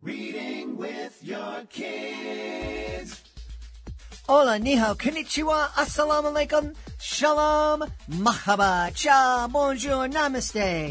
Reading with your kids. Hola, ni hao, konnichiwa, assalamu alaikum, shalom, mahaba, cha, bonjour, namaste,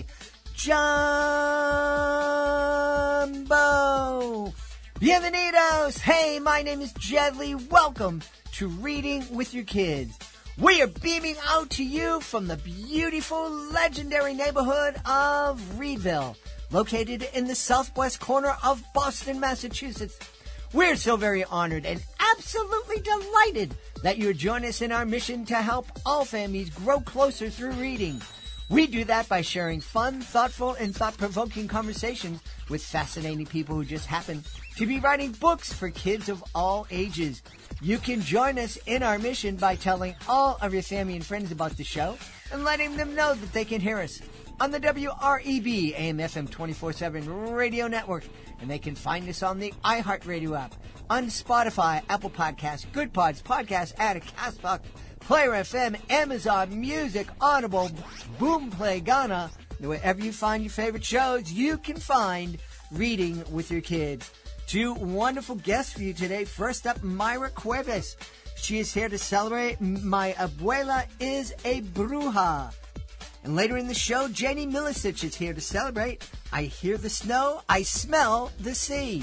jumbo, bienvenidos. Hey, my name is Jedley. Welcome to Reading with Your Kids. We are beaming out to you from the beautiful, legendary neighborhood of Reedville, located in the southwest corner of Boston, Massachusetts. We're so very honored and absolutely delighted that you join us in our mission to help all families grow closer through reading. We do that by sharing fun, thoughtful, and thought-provoking conversations with fascinating people who just happen to be writing books for kids of all ages. You can join us in our mission by telling all of your family and friends about the show and letting them know that they can hear us on the WREB AM/FM 24/7 radio network, and they can find us on the iHeartRadio app, on Spotify, Apple Podcasts, Good Pods, Podcast Addict, Castbox, Player FM, Amazon Music, Audible, Boomplay, Ghana. Wherever you find your favorite shows, you can find Reading with Your Kids. Two wonderful guests for you today. First up, Mayra Cuevas. She is here to celebrate My Abuela is a Bruja. And later in the show, Jenny Milicic is here to celebrate I Hear the Snow, I Smell the Sea.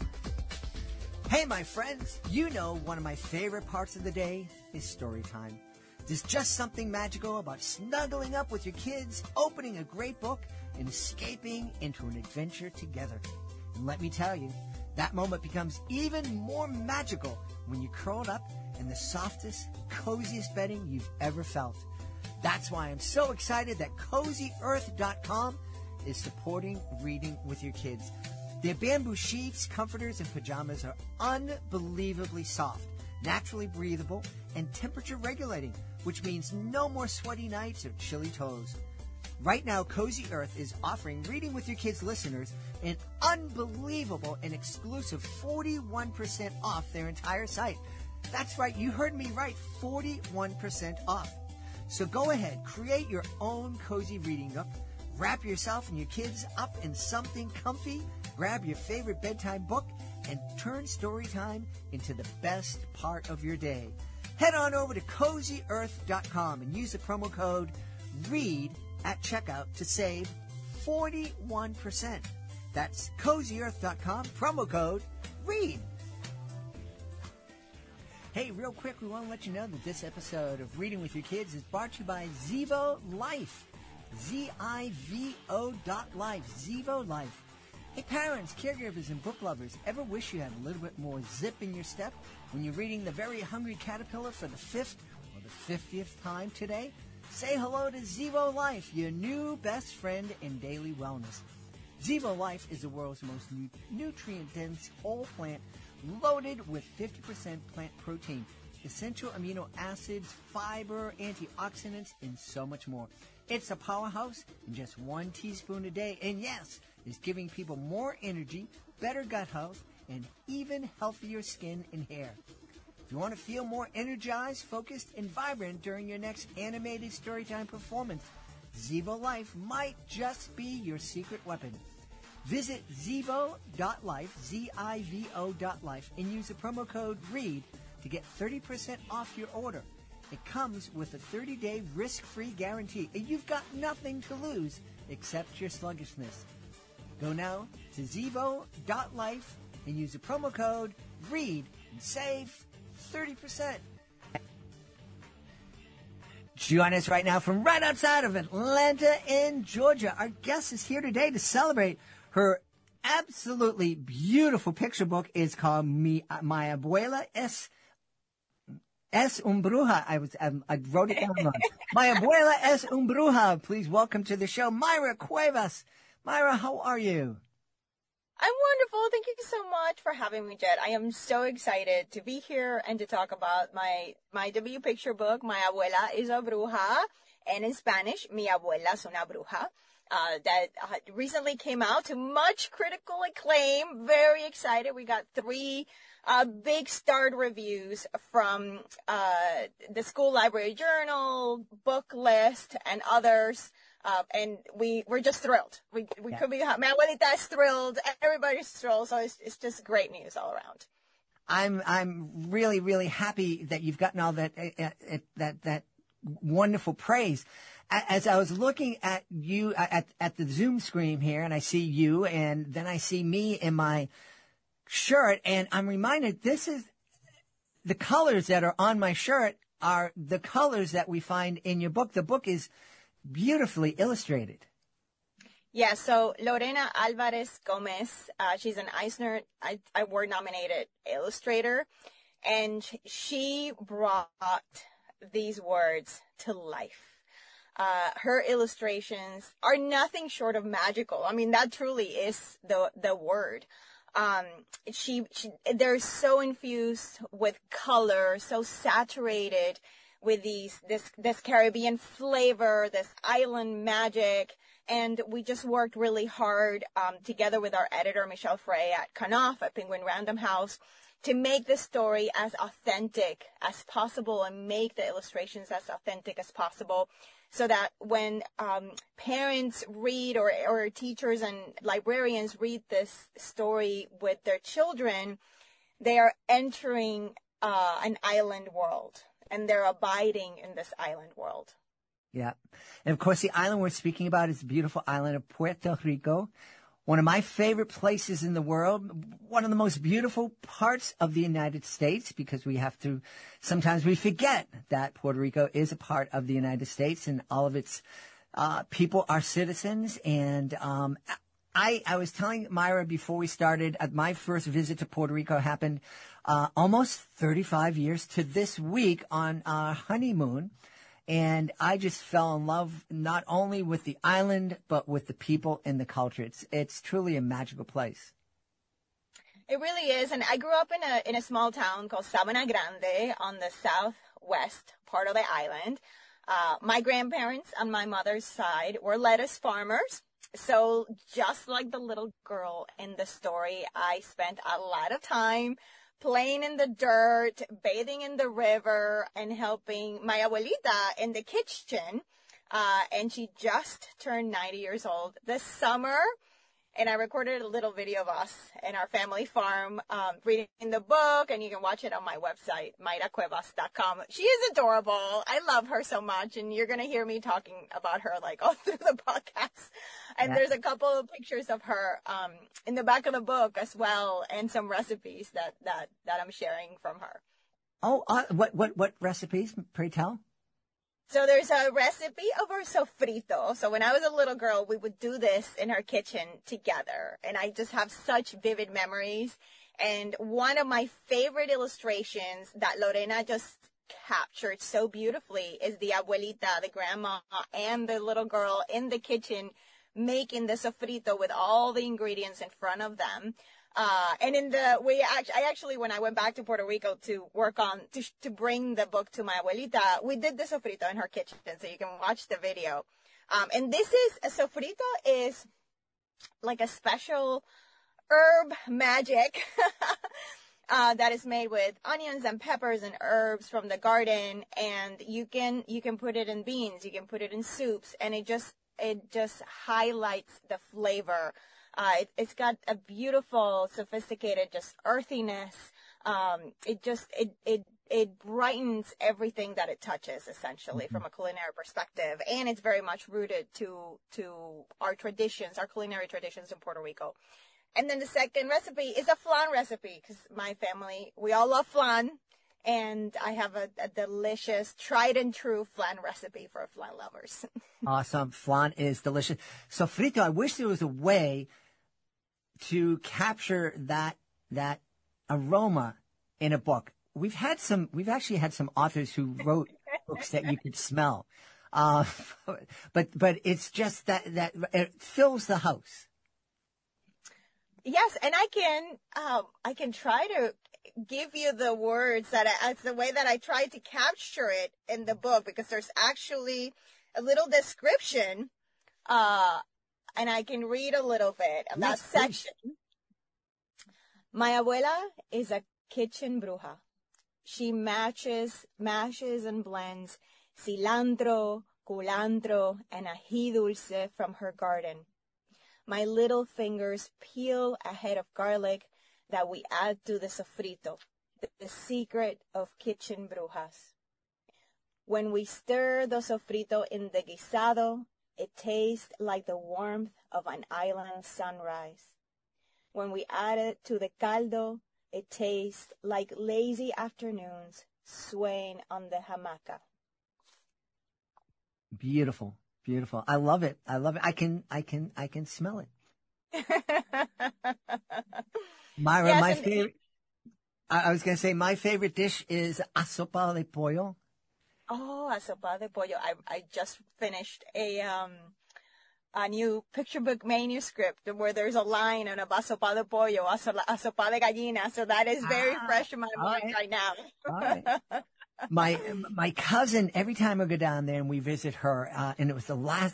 Hey, my friends, you know one of my favorite parts of the day is story time. There's just something magical about snuggling up with your kids, opening a great book, and escaping into an adventure together. And let me tell you, that moment becomes even more magical when you're curled up in the softest, coziest bedding you've ever felt. That's why I'm so excited that CozyEarth.com is supporting Reading with Your Kids. Their bamboo sheets, comforters, and pajamas are unbelievably soft, naturally breathable, and temperature regulating, which means no more sweaty nights or chilly toes. Right now, Cozy Earth is offering Reading with Your Kids listeners an unbelievable and exclusive 41% off their entire site. That's right, you heard me right, 41% off. So go ahead, create your own cozy reading nook, wrap yourself and your kids up in something comfy, grab your favorite bedtime book, and turn story time into the best part of your day. Head on over to CozyEarth.com and use the promo code READ at checkout to save 41%. That's CozyEarth.com, promo code READ. Hey, real quick, we want to let you know that this episode of Reading with Your Kids is brought to you by Zivo Life. ZIVO.life. Zivo Life. Hey, parents, caregivers, and book lovers, ever wish you had a little bit more zip in your step when you're reading The Very Hungry Caterpillar for the 5th or the 50th time today? Say hello to Zivo Life, your new best friend in daily wellness. Zivo Life is the world's most nutrient-dense whole plant loaded with 50% plant protein, essential amino acids, fiber, antioxidants, and so much more. It's a powerhouse in just 1 teaspoon a day, and yes, it's giving people more energy, better gut health, and even healthier skin and hair. If you want to feel more energized, focused, and vibrant during your next animated storytime performance, Zivo Life might just be your secret weapon. Visit Zivo.life, ZIVO.life, and use the promo code READ to get 30% off your order. It comes with a 30-day risk-free guarantee, and you've got nothing to lose except your sluggishness. Go now to Zivo.life and use the promo code READ and save 30%. Join us right now from right outside of Atlanta in Georgia. Our guest is here today to celebrate her absolutely beautiful picture book. Is called My Abuela es un Bruja. I wrote it down wrong. My Abuela es un Bruja. Please welcome to the show, Mayra Cuevas. Mayra, how are you? I'm wonderful. Thank you so much for having me, Jed. I am so excited to be here and to talk about my debut picture book, My Abuela is a Bruja, and in Spanish, Mi Abuela es una Bruja. That recently came out to much critical acclaim. Very excited. We got 3 big starred reviews from the School Library Journal, Book List, and others. And we're just thrilled. We could be, my abuelita is thrilled. Everybody's thrilled. So it's just great news all around. I'm really, really happy that you've gotten all that wonderful praise. As I was looking at you at the Zoom screen here, and I see you, and then I see me in my shirt, and I'm reminded this is the colors that are on my shirt are the colors that we find in your book. The book is beautifully illustrated. Yeah, so Lorena Alvarez Gomez, she's an Eisner Award-nominated illustrator, and she brought these words to life. Her illustrations are nothing short of magical. I mean, that truly is the word. They're so infused with color, so saturated with this Caribbean flavor, this island magic. And we just worked really hard, together with our editor, Michelle Frey at Knopf at Penguin Random House, to make the story as authentic as possible and make the illustrations as authentic as possible, so that when parents read or teachers and librarians read this story with their children, they are entering an island world, and they're abiding in this island world. Yeah. And of course, the island we're speaking about is the beautiful island of Puerto Rico, one of my favorite places in the world, one of the most beautiful parts of the United States, because sometimes we forget that Puerto Rico is a part of the United States and all of its people are citizens. And I was telling Myra before we started, my first visit to Puerto Rico happened almost 35 years to this week on our honeymoon. And I just fell in love not only with the island, but with the people and the culture. It's truly a magical place. It really is. And I grew up in a small town called Sabana Grande on the southwest part of the island. My grandparents on my mother's side were lettuce farmers. So just like the little girl in the story, I spent a lot of time playing in the dirt, bathing in the river, and helping my abuelita in the kitchen. And she just turned 90 years old this summer. And I recorded a little video of us and our family farm, reading the book, and you can watch it on my website, mayracuevas.com. She is adorable. I love her so much, and you're going to hear me talking about her like all through the podcast. And there's a couple of pictures of her, in the back of the book as well, and some recipes that I'm sharing from her. Oh, what recipes? Pray tell. So there's a recipe of her sofrito. So when I was a little girl, we would do this in her kitchen together. And I just have such vivid memories. And one of my favorite illustrations that Lorena just captured so beautifully is the abuelita, the grandma, and the little girl in the kitchen making the sofrito with all the ingredients in front of them. And I actually, when I went back to Puerto Rico to work on, to bring the book to my abuelita, we did the sofrito in her kitchen, so you can watch the video. And a sofrito is like a special herb magic, that is made with onions and peppers and herbs from the garden. And you can put it in beans, you can put it in soups, and it just highlights the flavor. It's got a beautiful, sophisticated, just earthiness. It brightens everything that it touches, essentially, from a culinary perspective. And it's very much rooted to our traditions, our culinary traditions in Puerto Rico. And then the second recipe is a flan recipe, because my family, we all love flan. And I have a delicious, tried and true flan recipe for flan lovers. Awesome. Flan is delicious. Sofrito, I wish there was a way to capture that aroma in a book. We've actually had some authors who wrote books that you could smell. But it's just that it fills the house. Yes. And I can try to give you the words it's the way that I tried to capture it in the book, because there's actually a little description, and I can read a little bit of that section. My abuela is a kitchen bruja. She mashes and blends cilantro, culantro, and ají dulce from her garden. My little fingers peel a head of garlic that we add to the sofrito, the secret of kitchen brujas. When we stir the sofrito in the guisado, it tastes like the warmth of an island sunrise. When we add it to the caldo, it tastes like lazy afternoons swaying on the hamaca. Beautiful, beautiful. I love it. I love it. I can smell it. Myra, Yes, my and favorite. I was gonna say my favorite dish is sopa de pollo. oh, a sopa de pollo. I just finished a new picture book manuscript where there's a line on a sopa de pollo, a sopa de gallina. So that is very fresh in my All mind right. right now. All right. My cousin, every time I go down there and we visit her, and it was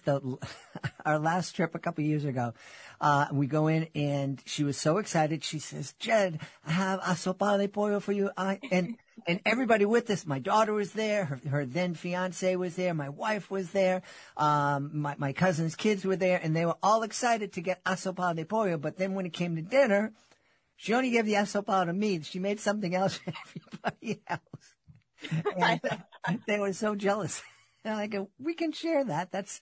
our last trip a couple years ago, we go in and she was so excited. She says, Jed, I have a sopa de pollo for you. And everybody with us, my daughter was there, her then fiance was there, my wife was there, my cousin's kids were there, and they were all excited to get a sopa de pollo. But then when it came to dinner, she only gave the sopa to me. She made something else for everybody else. And they were so jealous. And I go, we can share that. That's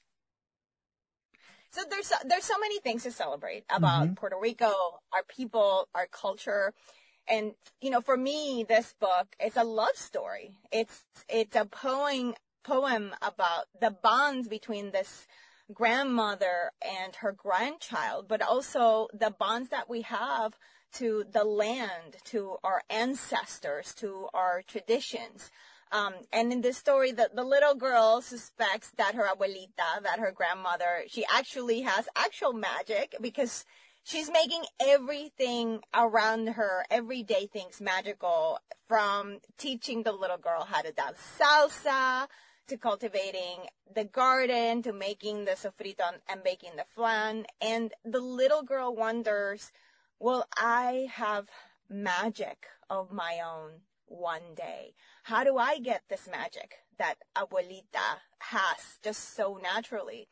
So there's so many things to celebrate about Puerto Rico, our people, our culture. And, for me, this book is a love story. It's a poem about the bonds between this grandmother and her grandchild, but also the bonds that we have to the land, to our ancestors, to our traditions. And in this story, the little girl suspects that her abuelita, that her grandmother, she actually has actual magic because she's making everything around her, everyday things magical, from teaching the little girl how to dance salsa, to cultivating the garden, to making the sofrito and baking the flan. And the little girl wonders, will I have magic of my own one day? How do I get this magic that abuelita has just so naturally?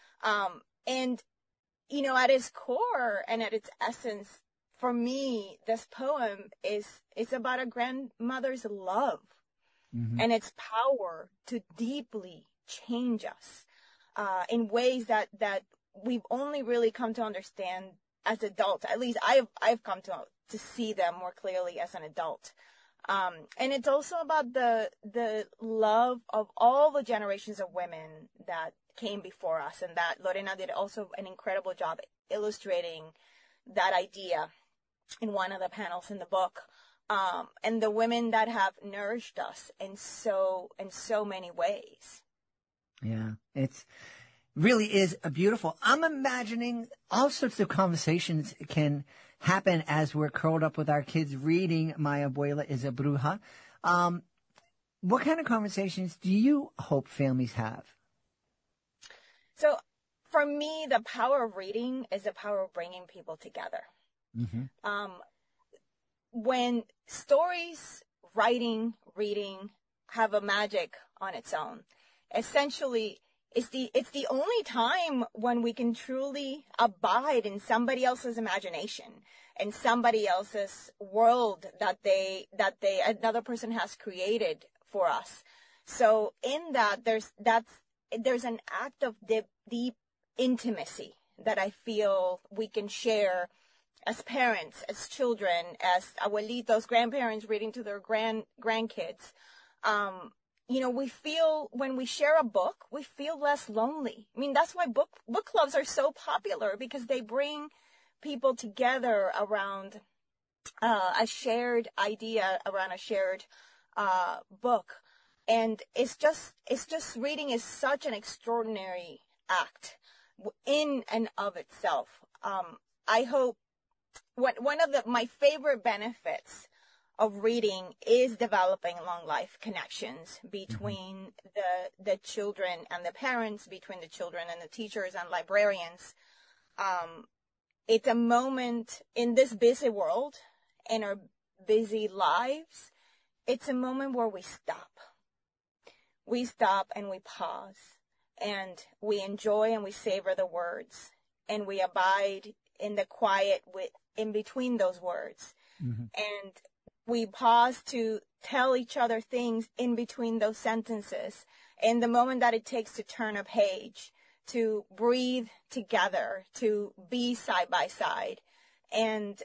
And at its core and at its essence, for me, this poem is about a grandmother's love and its power to deeply change us in ways that we've only really come to understand as adults. At least I've come to see them more clearly as an adult. And it's also about the love of all the generations of women that came before us, and that Lorena did also an incredible job illustrating that idea in one of the panels in the book. And the women that have nourished us in so many ways. Yeah, it's really is a beautiful. I'm imagining all sorts of conversations can happen as we're curled up with our kids reading My Abuela is a Bruja. What kind of conversations do you hope families have? So for me, the power of reading is the power of bringing people together. When stories, writing, reading have a magic on its own, essentially it's the only time when we can truly abide in somebody else's imagination and somebody else's world that another person has created for us. So in that there's an act of deep intimacy that I feel we can share as parents, as children, as abuelitos, grandparents reading to their grandkids. We feel when we share a book, we feel less lonely. I mean, that's why book clubs are so popular, because they bring people together around a shared idea, around a shared book. And it's just reading is such an extraordinary act in and of itself. I hope one of my favorite benefits of reading is developing long life connections between the children and the parents, between the children and the teachers and librarians. It's a moment in this busy world, in our busy lives. It's a moment where we stop. We stop and we pause and we enjoy and we savor the words, and we abide in the quiet in between those words. And we pause to tell each other things in between those sentences, in the moment that it takes to turn a page, to breathe together, to be side by side. And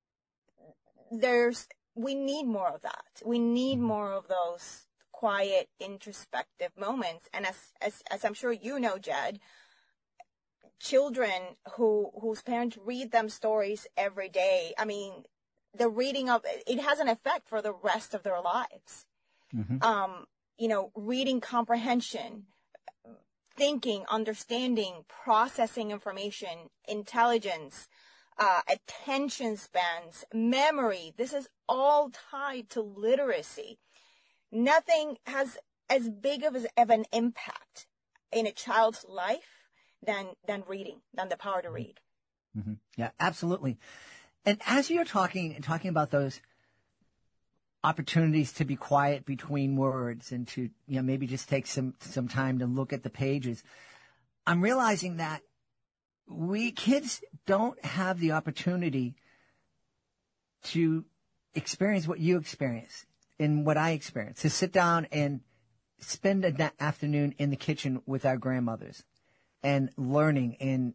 we need more of that. We need more of those quiet, introspective moments. And as I'm sure you know, Jed, children whose parents read them stories every day, I mean, the reading of it has an effect for the rest of their lives. Reading comprehension, thinking, understanding, processing information, intelligence, attention spans, memory. This is all tied to literacy. Nothing has as big of an impact in a child's life than reading, than the power to read. Yeah, absolutely. And as you're talking about those opportunities to be quiet between words and to, maybe just take some time to look at the pages, I'm realizing that we kids don't have the opportunity to experience what you experience and what I experience, to sit down and spend an afternoon in the kitchen with our grandmothers and learning. And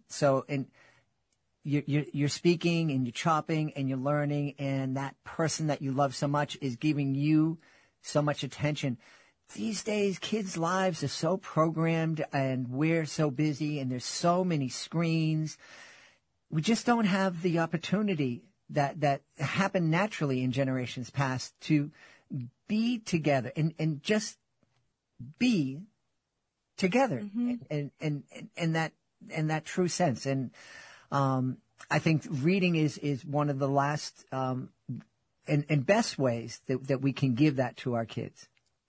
you're speaking and you're chopping and you're learning, and that person that you love so much is giving you so much attention. These days, kids' lives are so programmed and we're so busy and there's so many screens. We just don't have the opportunity that happened naturally in generations past to be together and just be together in that true sense. And I think reading is one of the last and best ways that we can give that to our kids.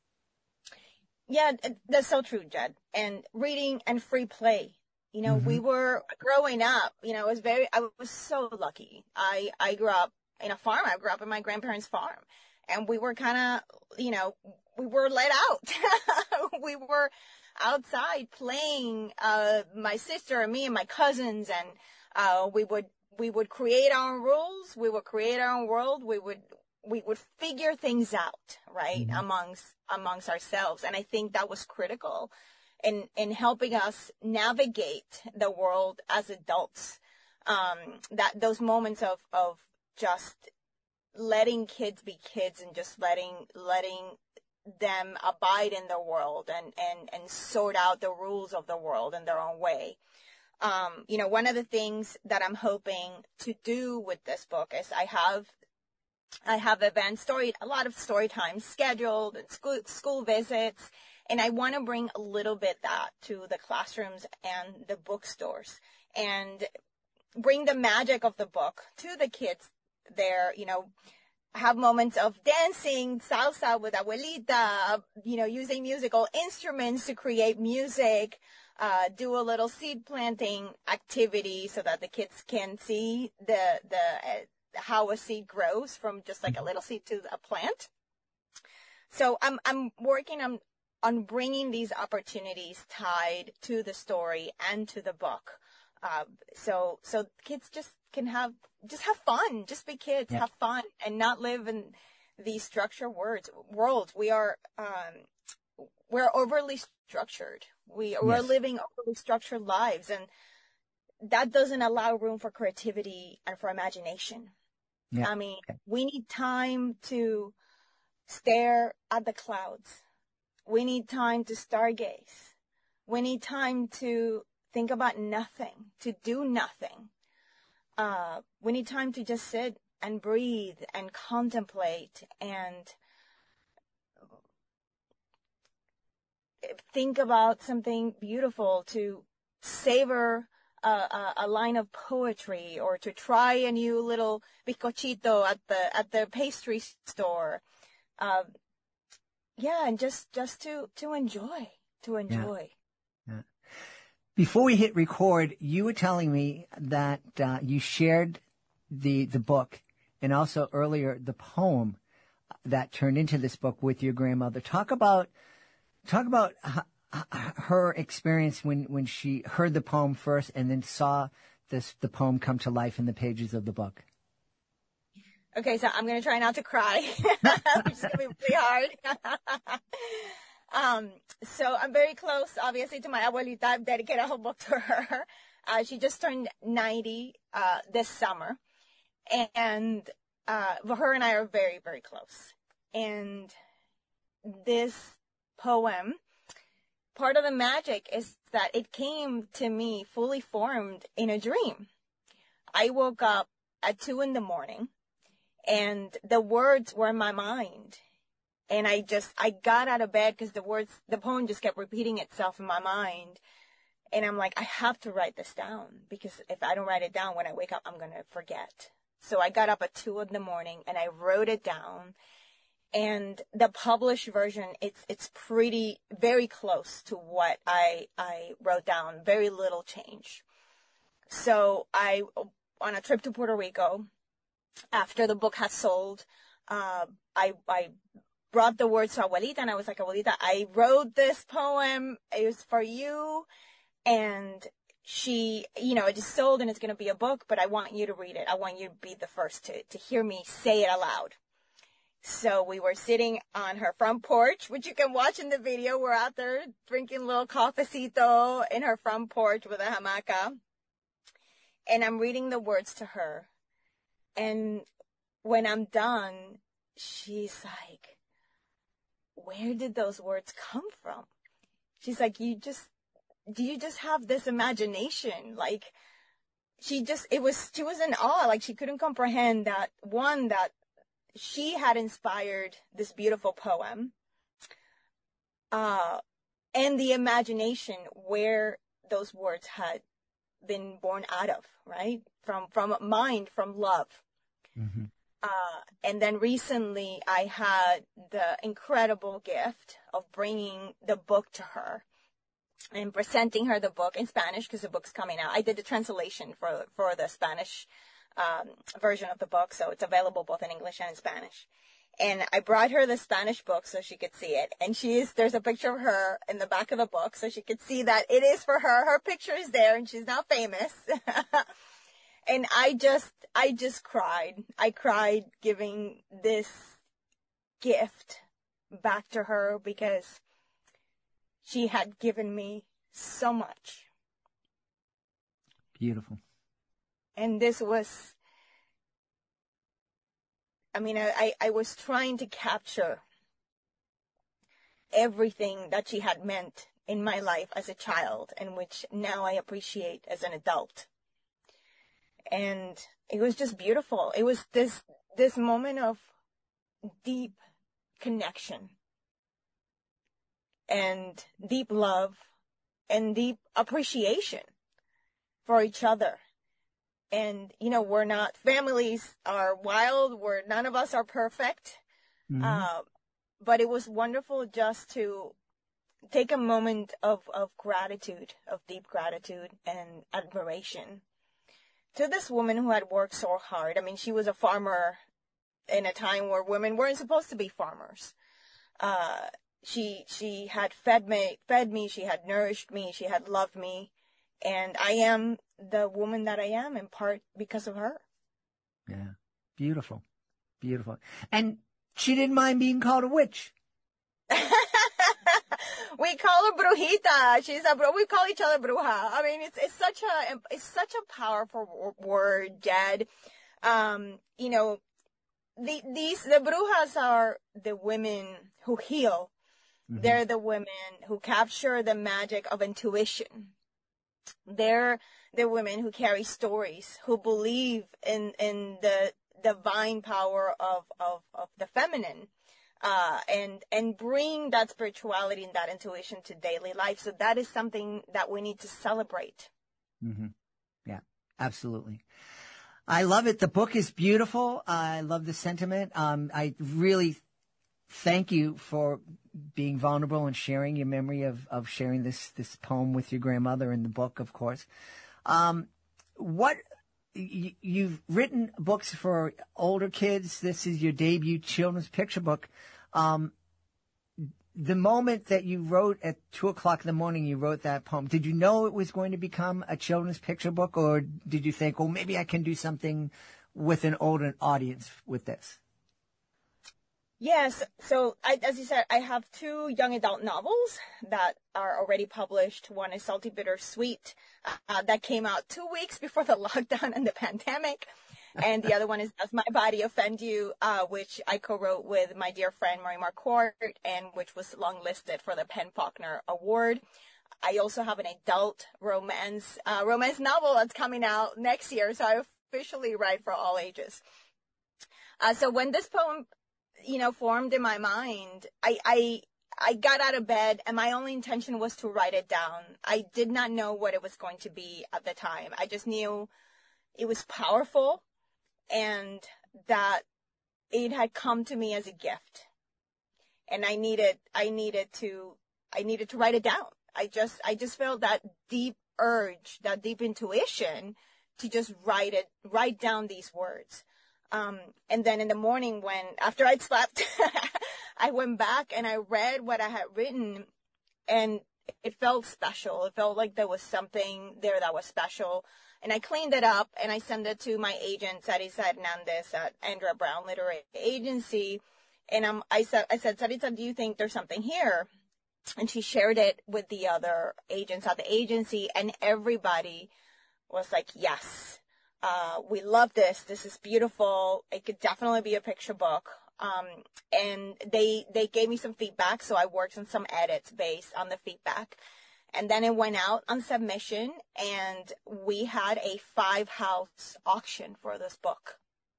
Yeah, that's so true, Jed. And reading and free play. We were growing up, I was so lucky. I grew up in a farm. I grew up in my grandparents' farm, and we were kind of, we were let out. We were outside playing, my sister and me and my cousins, and we would create our own rules. We would create our own world. We would figure things out, right, amongst ourselves. And I think that was critical in helping us navigate the world as adults. That those moments of just letting kids be kids and just letting them abide in the world and sort out the rules of the world in their own way. One of the things that I'm hoping to do with this book is I have events, a lot of story times scheduled and school visits, and I want to bring a little bit that to the classrooms and the bookstores and bring the magic of the book to the kids there, have moments of dancing salsa with abuelita, using musical instruments to create music, do a little seed planting activity so that the kids can see how a seed grows from just like a little seed to a plant. So I'm working on bringing these opportunities tied to the story and to the book. So kids just can have fun, just be kids, have fun, and not live in these structured worlds. We're overly structured. We're living overly structured lives, and that doesn't allow room for creativity and for imagination. Yeah. I mean, we need time to stare at the clouds. We need time to stargaze. We need time to think about nothing, to do nothing. We need time to just sit and breathe and contemplate and think about something beautiful, to savor a line of poetry, or to try a new little bizcochito at the pastry store. And just to enjoy. Yeah. Before we hit record, you were telling me that you shared the book and also earlier the poem that turned into this book with your grandmother. Talk about her experience when she heard the poem first and then saw the poem come to life in the pages of the book. Okay, so I'm going to try not to cry, which is going to be really hard. So I'm very close, obviously, to my abuelita. I've dedicated a whole book to her. She just turned 90 this summer. And her and I are very, very close. And this poem, part of the magic is that it came to me fully formed in a dream. I woke up at 2 a.m. and the words were in my mind. And I got out of bed because the poem just kept repeating itself in my mind. And I'm like, I have to write this down because if I don't write it down when I wake up, I'm going to forget. So I got up at 2 a.m. and I wrote it down. And the published version, it's very close to what I wrote down. Very little change. So on a trip to Puerto Rico, after the book had sold, I brought the words to Abuelita, and I was like, Abuelita, I wrote this poem. It was for you. And she, it is sold and it's going to be a book, but I want you to read it. I want you to be the first to hear me say it aloud. So we were sitting on her front porch, which you can watch in the video. We're out there drinking a little cafecito in her front porch with a hamaca. And I'm reading the words to her. And when I'm done, she's like, where did those words come from? She's like, do you just have this imagination? Like, she was in awe. Like, she couldn't comprehend that she had inspired this beautiful poem, and the imagination where those words had been born out of, right? From mind, from love. Mm-hmm. And then recently I had the incredible gift of bringing the book to her and presenting her the book in Spanish because the book's coming out. I did the translation for the Spanish version of the book, so it's available both in English and in Spanish. And I brought her the Spanish book so she could see it. And there's a picture of her in the back of the book so she could see that it is for her. Her picture is there and she's now famous. And I just cried. I cried giving this gift back to her because she had given me so much. Beautiful. And this was, I was trying to capture everything that she had meant in my life as a child and which now I appreciate as an adult. And it was just beautiful. It was this moment of deep connection and deep love and deep appreciation for each other. And, families are wild. None of us are perfect. Mm-hmm. But it was wonderful just to take a moment of gratitude, of deep gratitude and admiration to this woman who had worked so hard. I mean, she was a farmer in a time where women weren't supposed to be farmers. She had fed me, she had nourished me, she had loved me. And I am the woman that I am in part because of her. Yeah. Beautiful. Beautiful. And she didn't mind being called a witch. We call her brujita. We call each other bruja. I mean, it's such a powerful word, Jed. The brujas are the women who heal. Mm-hmm. They're the women who capture the magic of intuition. They're the women who carry stories, who believe in the divine power of the feminine, and bring that spirituality and that intuition to daily life. So that is something that we need to celebrate. Mm-hmm. Yeah, absolutely. I love it. The book is beautiful. I love the sentiment. I really thank you for being vulnerable and sharing your memory of sharing this poem with your grandmother in the book, of course. You've written books for older kids. This is your debut children's picture book. the moment that you wrote at 2:00 in the morning, you wrote that poem, did you know it was going to become a children's picture book, or did you think, well, maybe I can do something with an older audience with this? Yes. So, as you said, I have 2 young adult novels that are already published. One is Salty Bittersweet, that came out 2 weeks before the lockdown and the pandemic. And the other one is Does My Body Offend You, which I co-wrote with my dear friend Mary Marquardt, and which was longlisted for the Penn Faulkner Award. I also have an adult romance novel that's coming out next year. So I officially write for all ages. So when this poem formed in my mind, I got out of bed and my only intention was to write it down. I did not know what it was going to be at the time. I just knew it was powerful and that it had come to me as a gift. And I needed to write it down. I just felt that deep urge, that deep intuition to just write down these words. And then in the morning after I'd slept, I went back and I read what I had written, and it felt special. It felt like there was something there that was special. And I cleaned it up and I sent it to my agent, Sarisa Hernandez at Andrea Brown Literary Agency. And I said, Sarisa, do you think there's something here? And she shared it with the other agents at the agency, and everybody was like, yes. We love this. This is beautiful. It could definitely be a picture book. And they gave me some feedback. So I worked on some edits based on the feedback. And then it went out on submission, and we had a 5-house auction for this book.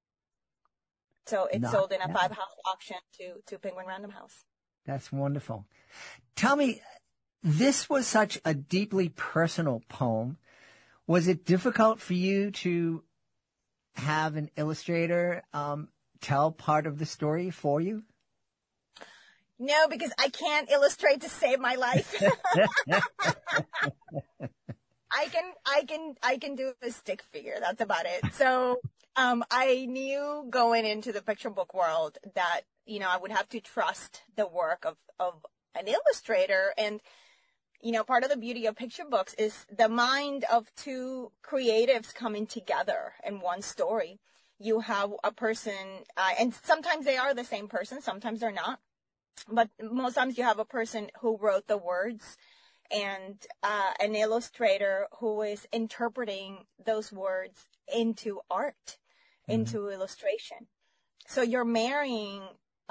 So it sold in a 5-house auction to Penguin Random House. That's wonderful. Tell me, this was such a deeply personal poem. Was it difficult for you to have an illustrator tell part of the story for you? No, because I can't illustrate to save my life. I can do a stick figure. That's about it. So I knew going into the picture book world that I would have to trust the work of an illustrator. And part of the beauty of picture books is the mind of 2 creatives coming together in one story. You have a person, and sometimes they are the same person, sometimes they're not. But most times you have a person who wrote the words and an illustrator who is interpreting those words into art, into illustration. So you're marrying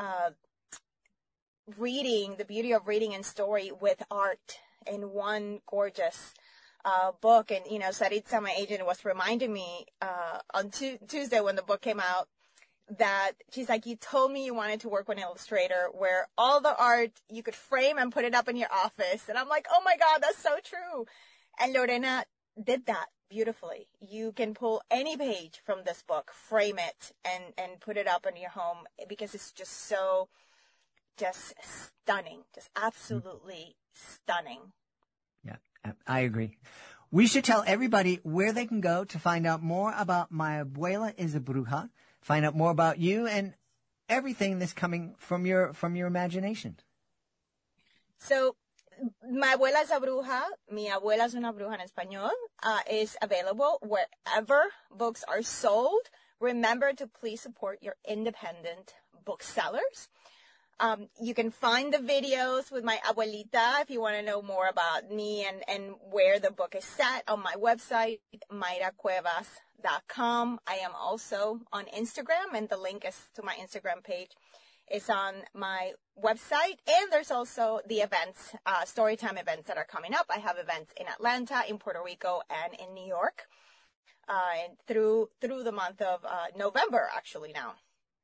the beauty of reading and story with art in one gorgeous book. And, Saritza, my agent, was reminding me on Tuesday when the book came out that she's like, you told me you wanted to work with an illustrator where all the art you could frame and put it up in your office. And I'm like, oh my God, that's so true. And Lorena did that beautifully. You can pull any page from this book, frame it, and put it up in your home because it's just so stunning, just absolutely stunning. Yeah, I agree. We should tell everybody where they can go to find out more about My Abuela is a Bruja, find out more about you and everything that's coming from your imagination. So, My Abuela es a Bruja, Mi Abuela es una Bruja en español, is available wherever books are sold. Remember to please support your independent booksellers. You can find the videos with my abuelita if you want to know more about me and where the book is set on my website, mayracuevas.com. I am also on Instagram, and the link is to my Instagram page is on my website. And there's also the events, storytime events that are coming up. I have events in Atlanta, in Puerto Rico, and in New York, and through the month of November, actually now.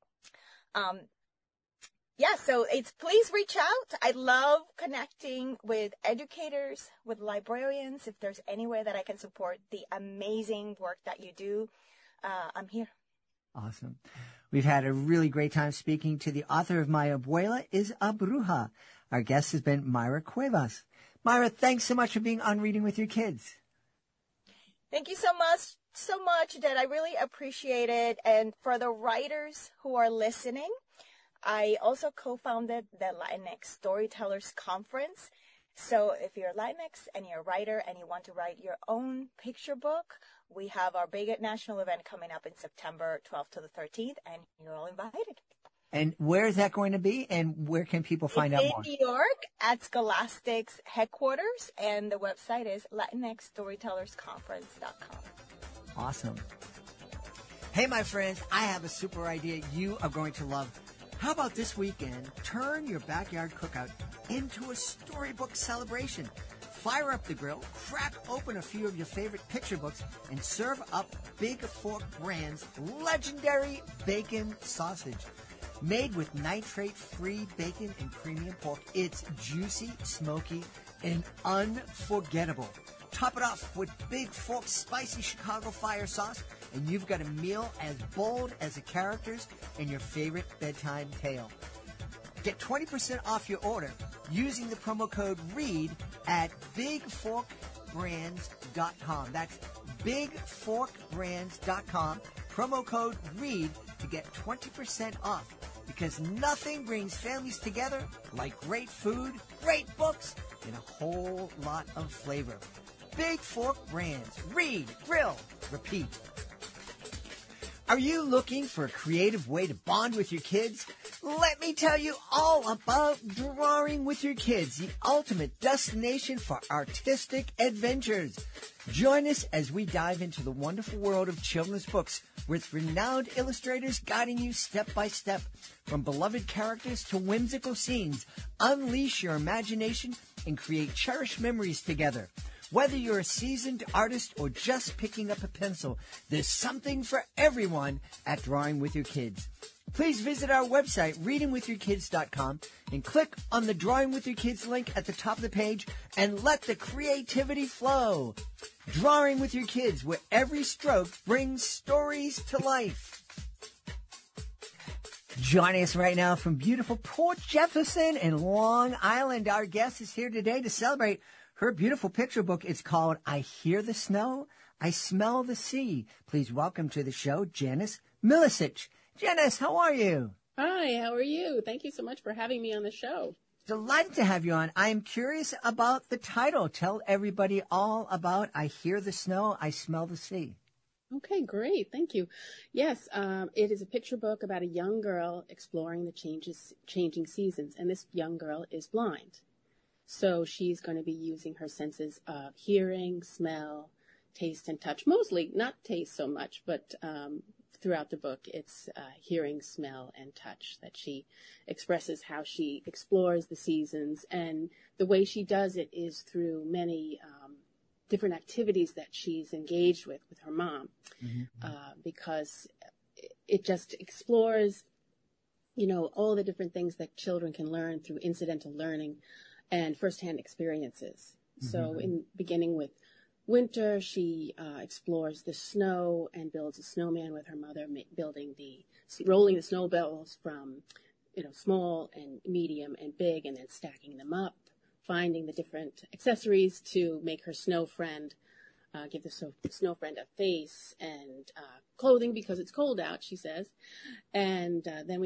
So please reach out. I love connecting with educators, with librarians. If there's any way that I can support the amazing work that you do, I'm here. Awesome. We've had a really great time speaking to the author of My Abuela is a Bruja. Our guest has been Mayra Cuevas. Mayra, thanks so much for being on Reading with Your Kids. Thank you so much, Dad. I really appreciate it. And for the writers who are listening, I also co-founded the Latinx Storytellers Conference. So if you're Latinx and you're a writer and you want to write your own picture book, we have our big national event coming up in September 12th to the 13th, and you're all invited. And where is that going to be, and where can people find out more? In New York at Scholastic's headquarters, and the website is LatinxStorytellersConference.com. Awesome. Hey, my friends, I have a super idea you are going to love. How about this weekend, turn your backyard cookout into a storybook celebration? Fire up the grill, crack open a few of your favorite picture books, and serve up Big Fork Brand's legendary bacon sausage. Made with nitrate-free bacon and premium pork, it's juicy, smoky, and unforgettable. Top it off with Big Fork's spicy Chicago fire sauce, and you've got a meal as bold as the characters in your favorite bedtime tale. Get 20% off your order using the promo code READ at BigForkBrands.com. That's BigForkBrands.com. Promo code READ to get 20% off, because nothing brings families together like great food, great books, and a whole lot of flavor. Big Fork Brands. Read, grill, repeat. Are you looking for a creative way to bond with your kids? Let me tell you all about Drawing with Your Kids, the ultimate destination for artistic adventures. Join us as we dive into the wonderful world of children's books with renowned illustrators guiding you step by step. From beloved characters to whimsical scenes, unleash your imagination and create cherished memories together. Whether you're a seasoned artist or just picking up a pencil, there's something for everyone at Drawing with Your Kids. Please visit our website, readingwithyourkids.com, and click on the Drawing with Your Kids link at the top of the page and let the creativity flow. Drawing with Your Kids, where every stroke brings stories to life. Joining us right now from beautiful Port Jefferson in Long Island, our guest is here today to celebrate her beautiful picture book. It's called I Hear the Snow, I Smell the Sea. Please welcome to the show, Janice Milicic. Janice, how are you? Hi, how are you? Thank you so much for having me on the show. Delighted to have you on. I am curious about the title. Tell everybody all about I Hear the Snow, I Smell the Sea. Okay, great. Thank you. Yes, it is a picture book about a young girl exploring the changing seasons, and this young girl is blind. So she's going to be using her senses of hearing, smell, taste, and touch. Mostly, not taste so much, but throughout the book, it's hearing, smell, and touch that she expresses how she explores the seasons. And the way she does it is through many different activities that she's engaged with her mom, because it just explores, all the different things that children can learn through incidental learning and firsthand experiences. So in beginning with winter, she explores the snow and builds a snowman with her mother, rolling the snowballs from, small and medium and big, and then stacking them up, finding the different accessories to make her snow friend, give the snow friend a face and clothing because it's cold out, she says. And then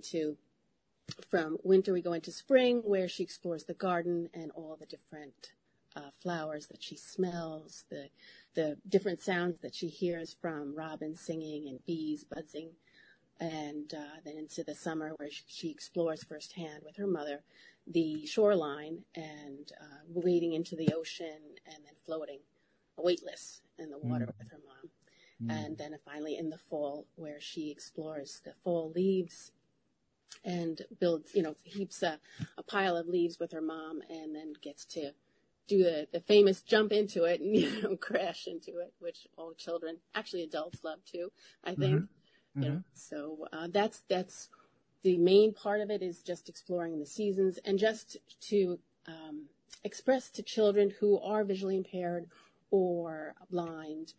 from winter, we go into spring, where she explores the garden and all the different flowers that she smells, the different sounds that she hears from robins singing and bees buzzing. And then into the summer, where she explores firsthand with her mother the shoreline and wading into the ocean and then floating weightless in the water with her mom. And then finally in the fall, where she explores the fall leaves and builds, heaps a pile of leaves with her mom, and then gets to do the famous jump into it and, crash into it, which all children, actually adults, love too, I think. So that's the main part of it, is just exploring the seasons and just to express to children who are visually impaired or blind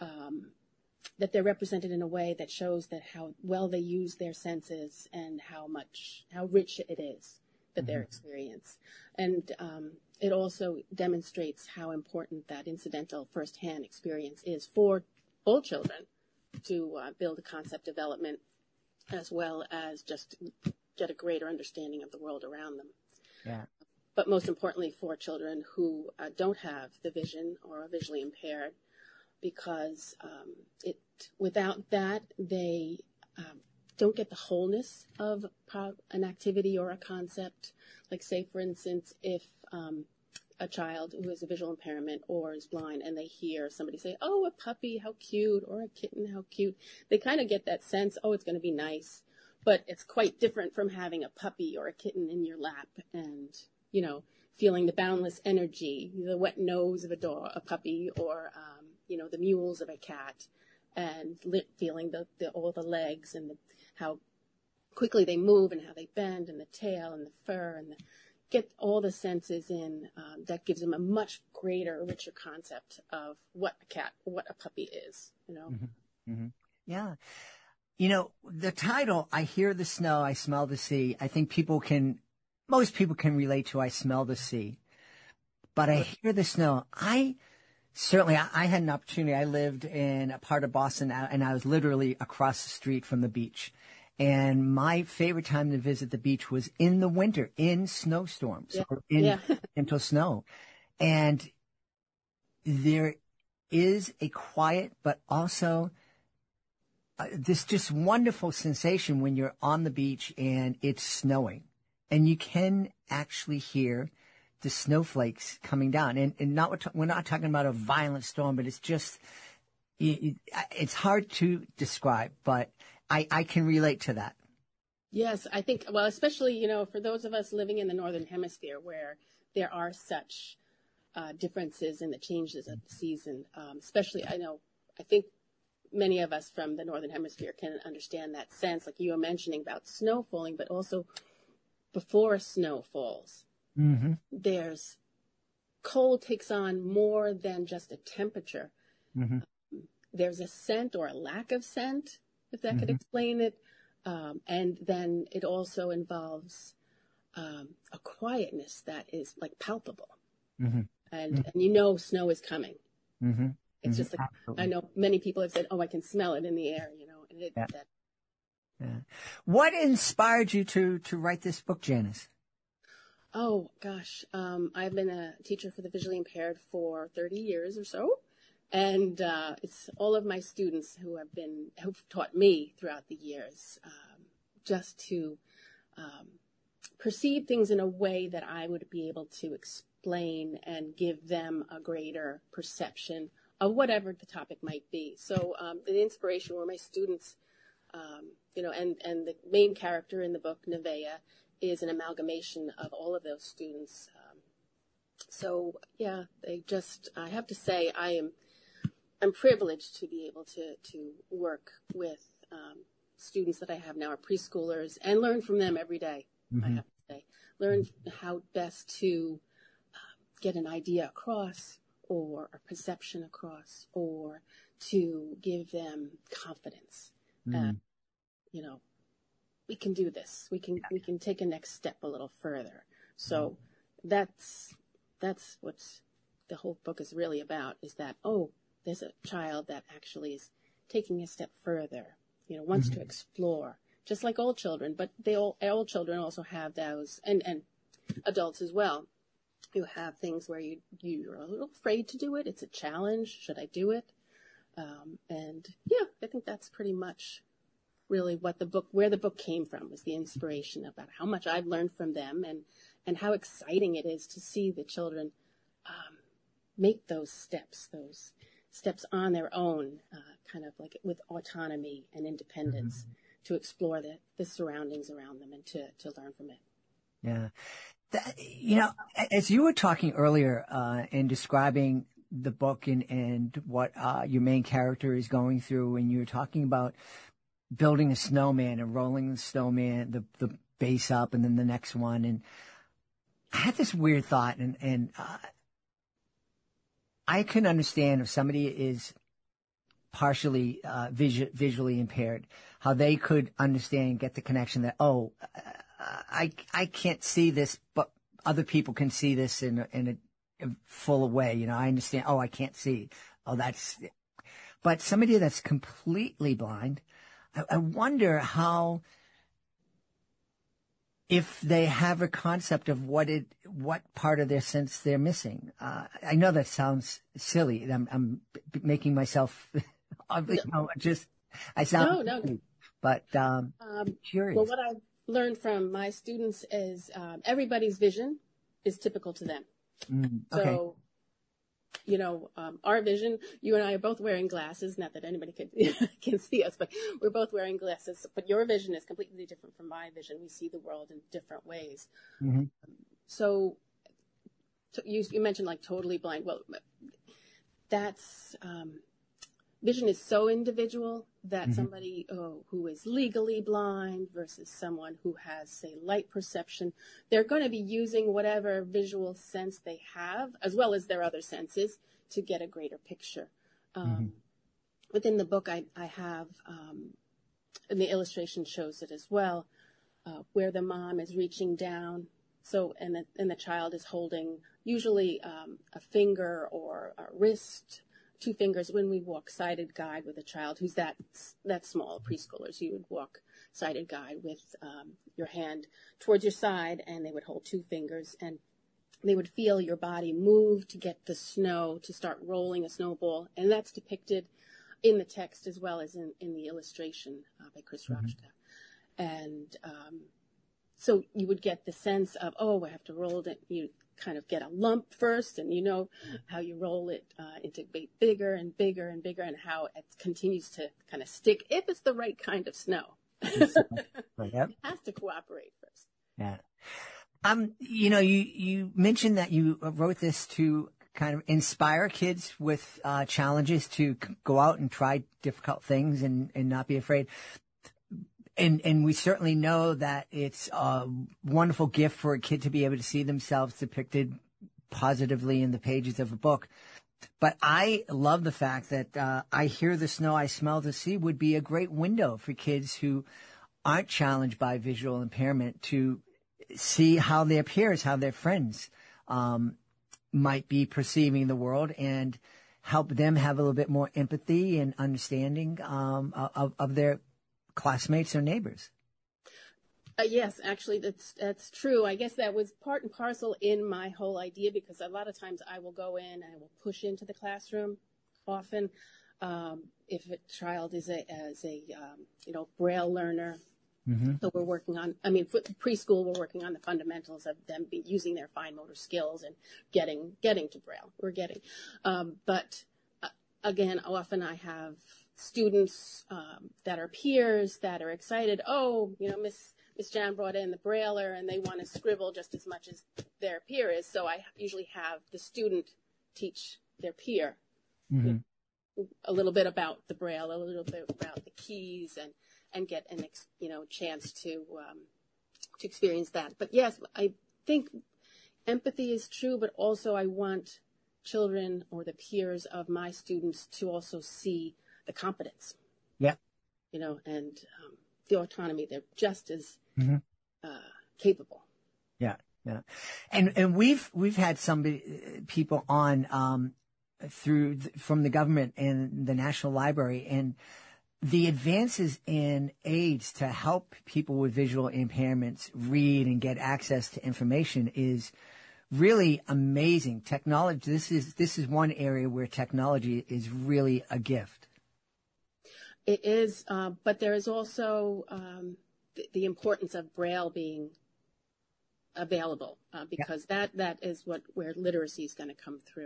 that they're represented in a way that shows that how well they use their senses and how rich it is that their experience. And it also demonstrates how important that incidental firsthand experience is for all children to build a concept development, as well as just get a greater understanding of the world around them. Yeah. But most importantly for children who don't have the vision or are visually impaired, because without that, they don't get the wholeness of an activity or a concept. Like, say, for instance, if a child who has a visual impairment or is blind and they hear somebody say, oh, a puppy, how cute, or a kitten, how cute, they kind of get that sense, oh, it's going to be nice. But it's quite different from having a puppy or a kitten in your lap and, feeling the boundless energy, the wet nose of a puppy, or, the mules of a cat, and feeling all the legs and how quickly they move and how they bend, and the tail and the fur, and get all the senses in. That gives them a much greater, richer concept of what a puppy is, Mm-hmm. Mm-hmm. Yeah. The title, I hear the snow, I smell the sea. I think most people can relate to I smell the sea. But I hear the snow. I had an opportunity. I lived in a part of Boston, and I was literally across the street from the beach. And my favorite time to visit the beach was in the winter, in snowstorms, or into snow. And there is a quiet, but also this just wonderful sensation when you're on the beach and it's snowing, and you can actually hear the snowflakes coming down. And we're not talking about a violent storm, but it's just, it's hard to describe, but I can relate to that. Yes, I think, well, especially, for those of us living in the Northern Hemisphere where there are such differences in the changes of the season, especially, I think many of us from the Northern Hemisphere can understand that sense, like you were mentioning about snow falling, but also before snow falls. Mm-hmm. There's cold takes on more than just a temperature. Mm-hmm. There's a scent or a lack of scent, if that could explain it. And then it also involves a quietness that is like palpable. Mm-hmm. And snow is coming. Mm-hmm. It's just like, I know many people have said, oh, I can smell it in the air, and Yeah. What inspired you to write this book, Janice? Oh, gosh. I've been a teacher for the visually impaired for 30 years or so. And it's all of my students who've taught me throughout the years just to perceive things in a way that I would be able to explain and give them a greater perception of whatever the topic might be. So the inspiration were my students, and the main character in the book, Nevaeh, is an amalgamation of all of those students. I have to say I'm privileged to be able to work with students that I have now are preschoolers and learn from them every day. I have to say, learn how best to get an idea across, or a perception across, or to give them confidence. We can do this. We can take a next step a little further. So that's what the whole book is really about, is that, there's a child that actually is taking a step further, wants to explore, just like all children, but all children also have those, and adults as well, who have things where you're a little afraid to do it. It's a challenge. Should I do it? I think that's pretty much really where the book came from, was the inspiration about how much I've learned from them, and how exciting it is to see the children make those steps on their own, kind of like with autonomy and independence, to explore the surroundings around them and to learn from it. Yeah. As you were talking earlier in describing the book and what your main character is going through, and you were talking about building a snowman and rolling the snowman, the base up, and then the next one. And I had this weird thought, and I can understand if somebody is partially visually impaired, how they could understand and get the connection that, I can't see this, but other people can see this in a full way. I understand. I can't see. But somebody that's completely blind, I wonder how if they have a concept of what part of their sense they're missing. I know that sounds silly. I'm making myself, I sound, No. but curious. Well, what I've learned from my students is everybody's vision is typical to them. Okay. So, our vision, you and I are both wearing glasses, not that anybody can see us, but we're both wearing glasses. But your vision is completely different from my vision. We see the world in different ways. Mm-hmm. So you mentioned like totally blind. Well, that's vision is so individual that somebody who is legally blind versus someone who has, say, light perception, they're going to be using whatever visual sense they have, as well as their other senses, to get a greater picture. Within the book, I have, and the illustration shows it as well, where the mom is reaching down, and the child is holding usually a finger or a wrist, 2 fingers. When we walk sighted guide with a child who's that small, preschoolers, you would walk sighted guide with your hand towards your side, and they would hold 2 fingers, and they would feel your body move to get the snow to start rolling a snowball, and that's depicted in the text as well as in the illustration by Chris Rachka. And so you would get the sense of, I have to roll it. You kind of get a lump first, and you know how you roll it into bigger and bigger and bigger, and how it continues to kind of stick if it's the right kind of snow. Yep. It has to cooperate first. Yeah. You mentioned that you wrote this to kind of inspire kids with challenges to go out and try difficult things and not be afraid. And we certainly know that it's a wonderful gift for a kid to be able to see themselves depicted positively in the pages of a book. But I love the fact that I Hear the Snow, I Smell the Sea would be a great window for kids who aren't challenged by visual impairment to see how their peers, how their friends might be perceiving the world, and help them have a little bit more empathy and understanding of their classmates or neighbors. Yes, actually, that's true. I guess that was part and parcel in my whole idea, because a lot of times I will go in and I will push into the classroom. Often, if a child is a Braille learner, so we're working on. For preschool, we're working on the fundamentals of them using their fine motor skills and getting to Braille. But again, often I have students that are peers that are excited. Miss Jan brought in the Brailler, and they want to scribble just as much as their peer is. So I usually have the student teach their peer a little bit about the Braille, a little bit about the keys, and get an chance to experience that. But yes, I think empathy is true, but also I want children or the peers of my students to also see the competence. Yeah. And the autonomy. They're just as capable. Yeah. Yeah. And we've had people on from the government and the National Library, and the advances in aids to help people with visual impairments read and get access to information is really amazing. Technology. This is one area where technology is really a gift. It is, but there is also the importance of Braille being available, because that is where literacy is going to come through.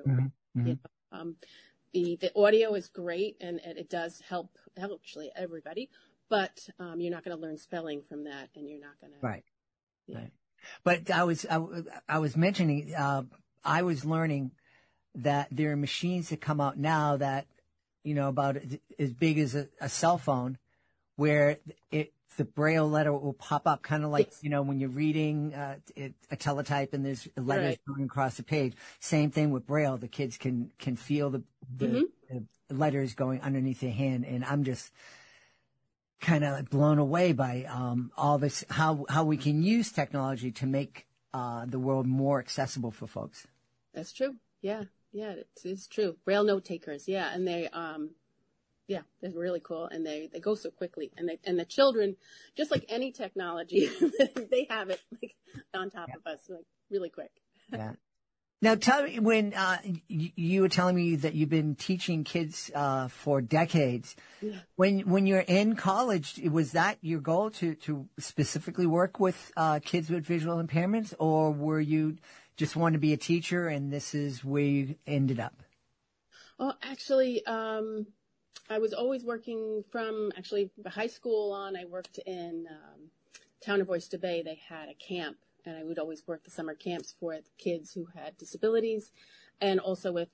The audio is great, and it does help actually everybody, but you're not going to learn spelling from that, and you're not going to. Right. Yeah. Right. But I was mentioning, I was learning that there are machines that come out now that, about as big as a cell phone, where the Braille letter will pop up, kind of like, when you're reading a teletype and there's letters going across the page. Same thing with Braille. The kids can feel the letters going underneath their hand. And I'm just kind of blown away by all this, how we can use technology to make the world more accessible for folks. That's true. Yeah, it is true. Braille note takers, and they Yeah, they're really cool, and they go so quickly, and the children, just like any technology, they have it like on top of us, like really quick. Yeah. Now, tell me, when you were telling me that you've been teaching kids for decades, Yeah. when you're in college, was that your goal to specifically work with kids with visual impairments, or were you just want to be a teacher and this is where you ended up? Oh, actually, I was always working from actually high school on. I worked in town of Oyster Bay. They had a camp, and I would always work the summer camps for kids who had disabilities, and also with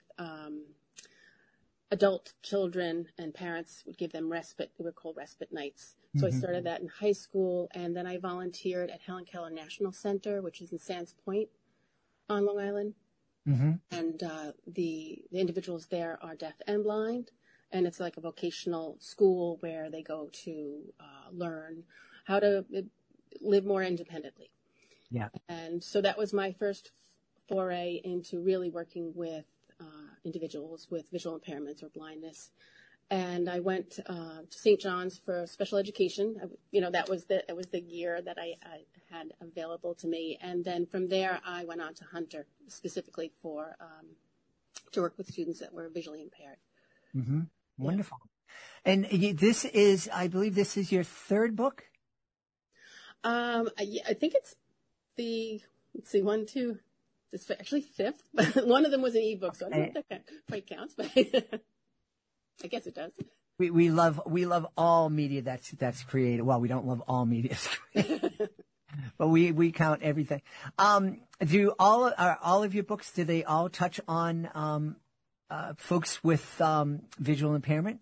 adult children, and parents would give them respite. They were called respite nights. So I started that in high school, and then I volunteered at Helen Keller National Center, which is in Sands Point on Long Island. Mm-hmm. And the individuals there are deaf and blind, and it's like a vocational school where they go to learn how to live more independently. Yeah. And so that was my first foray into really working with individuals with visual impairments or blindness. And I went to St. John's for special education. That was the year that I had available to me. And then from there, I went on to Hunter, specifically for to work with students that were visually impaired. Mm-hmm. Wonderful. And I believe this is your third book? I think it's let's see, one, two, this actually fifth. One of them was an ebook, so I don't know if that quite counts, but I guess it does. We love all media that's created. Well, we don't love all media, but we count everything. Do all of your books, do they all touch on folks with visual impairment?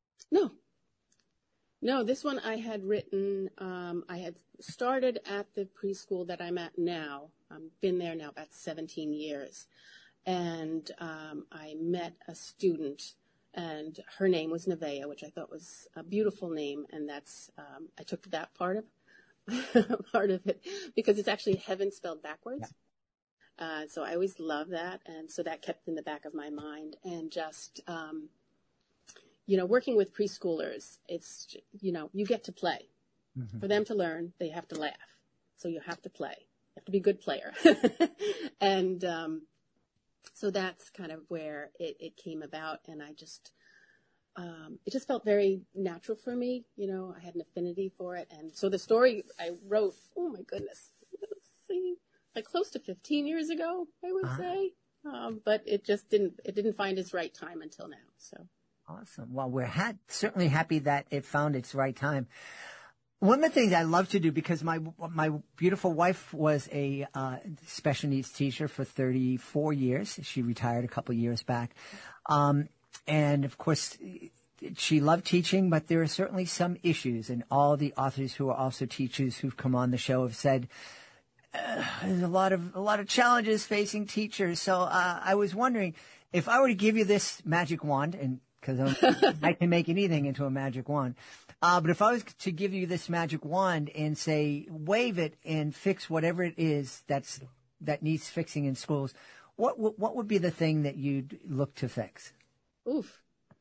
No, this one I had written, I had started at the preschool that I'm at now. I've been there now about 17 years. And I met a student, and her name was Nevaeh, which I thought was a beautiful name. And that's, I took that part of it, because it's actually heaven spelled backwards. Yeah. So I always love that. And so that kept in the back of my mind. And just, working with preschoolers, it's, you get to play. Mm-hmm. For them to learn, they have to laugh. So you have to play. You have to be a good player. And so that's kind of where it came about. And I just, it just felt very natural for me. I had an affinity for it. And so the story I wrote, oh my goodness, let's see, like close to 15 years ago, I would say. But it didn't find its right time until now. So. Awesome. Well, we're certainly happy that it found its right time. One of the things I love to do, because my beautiful wife was a special needs teacher for 34 years. She retired a couple years back. And of course, she loved teaching, but there are certainly some issues. And all the authors who are also teachers who've come on the show have said, there's a lot of challenges facing teachers. So I was wondering, if I were to give you this magic wand, and because I can make anything into a magic wand. But if I was to give you this magic wand and say, wave it and fix whatever it is that needs fixing in schools, what would be the thing that you'd look to fix? Oof.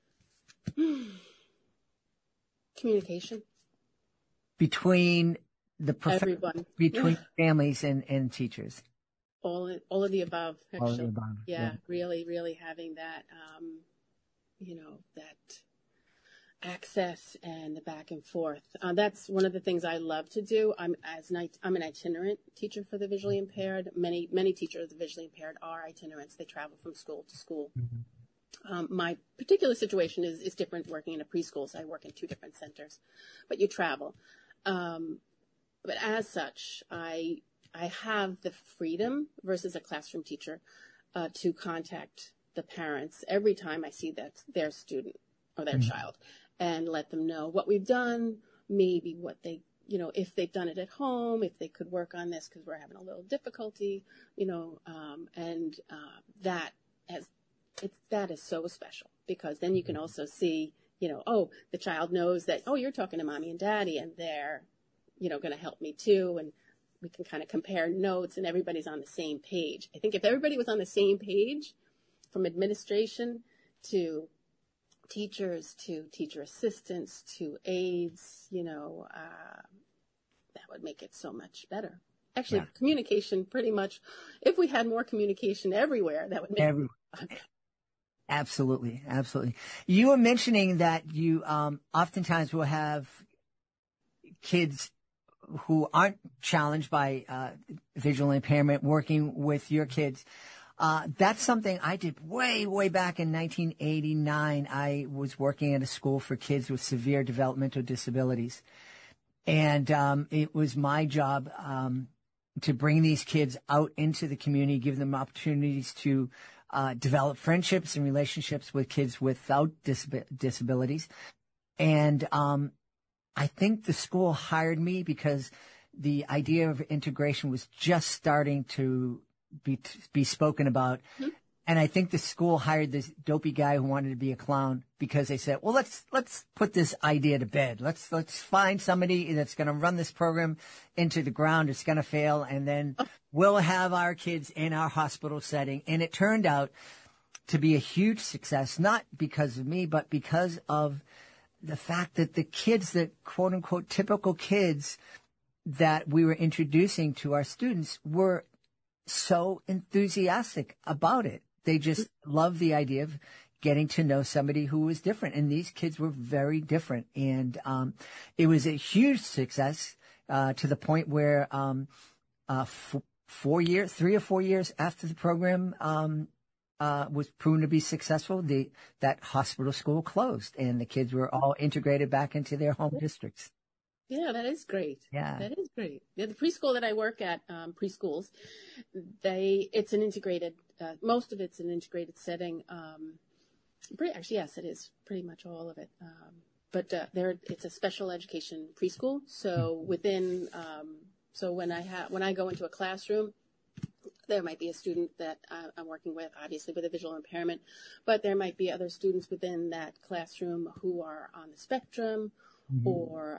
Communication. Between everyone. Between families and teachers. All of the above, actually. All of the above. Yeah, really, really having that, that access and the back and forth. That's one of the things I love to do. I'm an itinerant teacher for the visually impaired. Many teachers of the visually impaired are itinerants. They travel from school to school. Mm-hmm. My particular situation is different working in a preschool, so I work in 2 different centers, but you travel. But as such, I have the freedom versus a classroom teacher to contact the parents every time I see their student or their child, and let them know what we've done, maybe what they, if they've done it at home, if they could work on this because we're having a little difficulty, that is so special, because then you can also see, the child knows that, you're talking to mommy and daddy, and they're, going to help me too. And we can kind of compare notes, and everybody's on the same page. I think if everybody was on the same page, from administration to teachers to teacher assistants to aides, that would make it so much better. Actually, communication pretty much, if we had more communication everywhere, that would make it Absolutely. Absolutely. You were mentioning that you oftentimes will have kids who aren't challenged by visual impairment working with your kids. That's something I did way, way back in 1989. I was working at a school for kids with severe developmental disabilities. And it was my job to bring these kids out into the community, give them opportunities to develop friendships and relationships with kids without disabilities. And I think the school hired me because the idea of integration was just starting to be spoken about. Mm-hmm. And I think the school hired this dopey guy who wanted to be a clown because they said, well, let's put this idea to bed. Let's find somebody that's going to run this program into the ground. It's going to fail. And then we'll have our kids in our hospital setting. And it turned out to be a huge success, not because of me, but because of the fact that the kids, the quote unquote typical kids that we were introducing to our students were so enthusiastic about it. They just loved the idea of getting to know somebody who was different. And these kids were very different. And it was a huge success to the point where 3 or 4 years after the program was proven to be successful, that hospital school closed, and the kids were all integrated back into their home districts. Yeah, that is great. Yeah. That is great. Yeah, the preschool that I work at, preschools, it's an integrated, most of it's an integrated setting. Actually, yes, it is pretty much all of it. But it's a special education preschool. So so when I go into a classroom, there might be a student that I'm working with, obviously with a visual impairment, but there might be other students within that classroom who are on the spectrum, mm-hmm. or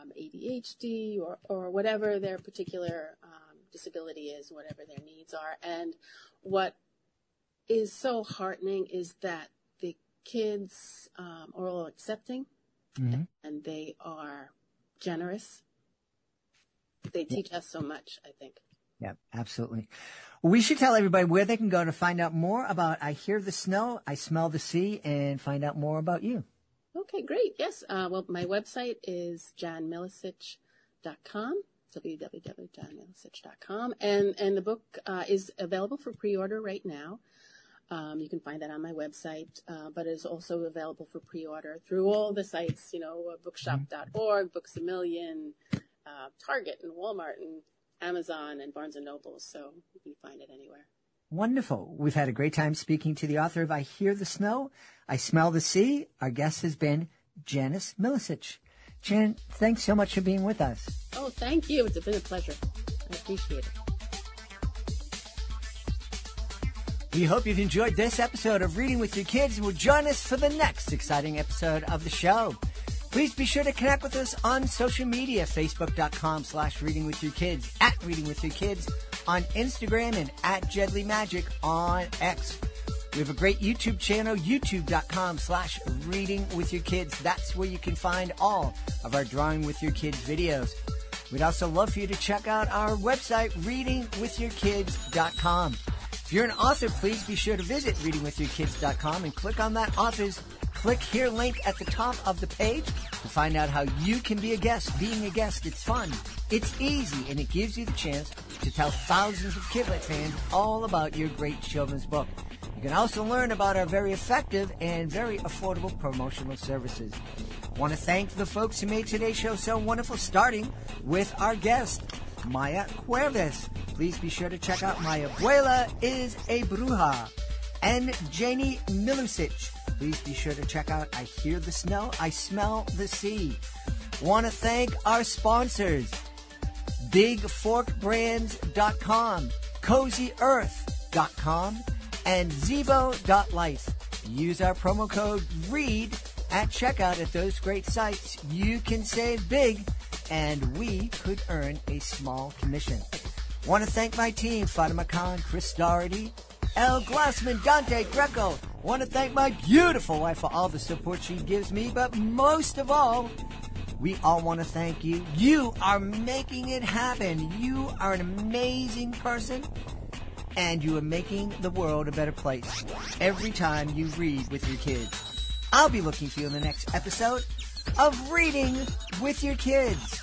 ADHD or whatever their particular disability is, whatever their needs are. And what is so heartening is that the kids are all accepting, mm-hmm. and they are generous. They teach us so much, I think. Yeah, absolutely. We should tell everybody where they can go to find out more about I Hear the Snow, I Smell the Sea, and find out more about you. Okay, great. Yes. Well, my website is janmilisich.com, www.janmilisich.com. And the book is available for pre-order right now. You can find that on my website, but it is also available for pre-order through all the sites, bookshop.org, Books A Million, Target and Walmart and Amazon and Barnes & Noble. So you can find it anywhere. Wonderful. We've had a great time speaking to the author of I Hear the Snow, I Smell the Sea. Our guest has been Janice Milisich. Jan, thanks so much for being with us. Oh, thank you. It's been a pleasure. I appreciate it. We hope you've enjoyed this episode of Reading with Your Kids and will join us for the next exciting episode of the show. Please be sure to connect with us on social media, facebook.com/readingwithyourkids, @readingwithyourkids on Instagram, and @JedleyMagic on X. We have a great YouTube channel, youtube.com/readingwithyourkids. That's where you can find all of our Drawing with Your Kids videos. We'd also love for you to check out our website, readingwithyourkids.com. If you're an author, please be sure to visit readingwithyourkids.com and click on that author's Click Here link at the top of the page to find out how you can be a guest. Being a guest, it's fun, it's easy, and it gives you the chance to tell thousands of Kidlet fans all about your great children's book. You can also learn about our very effective and very affordable promotional services. I want to thank the folks who made today's show so wonderful, starting with our guest, Maya Cuerves. Please be sure to check out My Abuela is a Bruja, and Janie Milisich. Please be sure to check out I Hear the Snow, I Smell the Sea. Want to thank our sponsors, BigForkBrands.com, CozyEarth.com, and Zebo.life. Use our promo code READ at checkout at those great sites. You can save big, and we could earn a small commission. Want to thank my team, Fatima Khan, Chris Doherty, Elle Glassman, Dante Greco, I want to thank my beautiful wife for all the support she gives me, but most of all, we all want to thank you. You are making it happen. You are an amazing person, and you are making the world a better place every time you read with your kids. I'll be looking for you in the next episode of Reading with Your Kids.